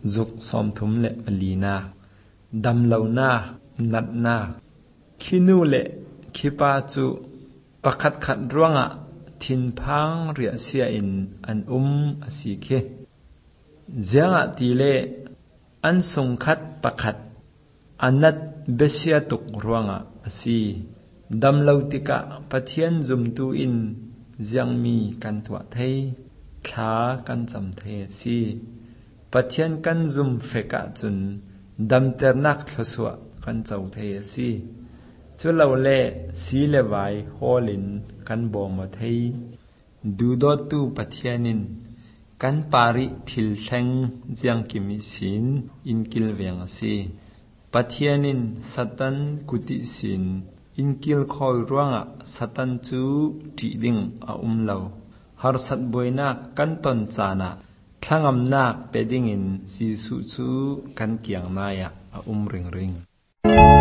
จุกสอมทุมเละอลีนาดำเหล่านานัดนาขี้นูเละขี้ปาจูประคัดขัดร่วงอ่ะทินพังเรียเสียอินอันอสีเคเจียงอ่ะตีเละอันสงคัดประคัดอันนัดเบเสียตุกร่วงอ่ะอสีดำเหล่าติกะปะเทียนจุมตูอินเจียงมีกันตัวไทยขากันจำเทสีปะเทียนกันจุมเฟกะจุนดำเตอร์นักทศวกันเจ้าเทสีจุลาเล่สีเลวายฮอลินกันบอมาเทยดูดอตูปะเทียนินกันปาริทิลเซงเจียงกิมิสินอินกิลเวียงสีปะเทียนินสัตันกุติสินอินกิลคอยร่วงสัตันจูทีดิงอาลาวฮาร์สัตบอยนักกันตอนจานะทั้งอำนาจเป็ดิงินสีสุจูกันเกียงนายริงริง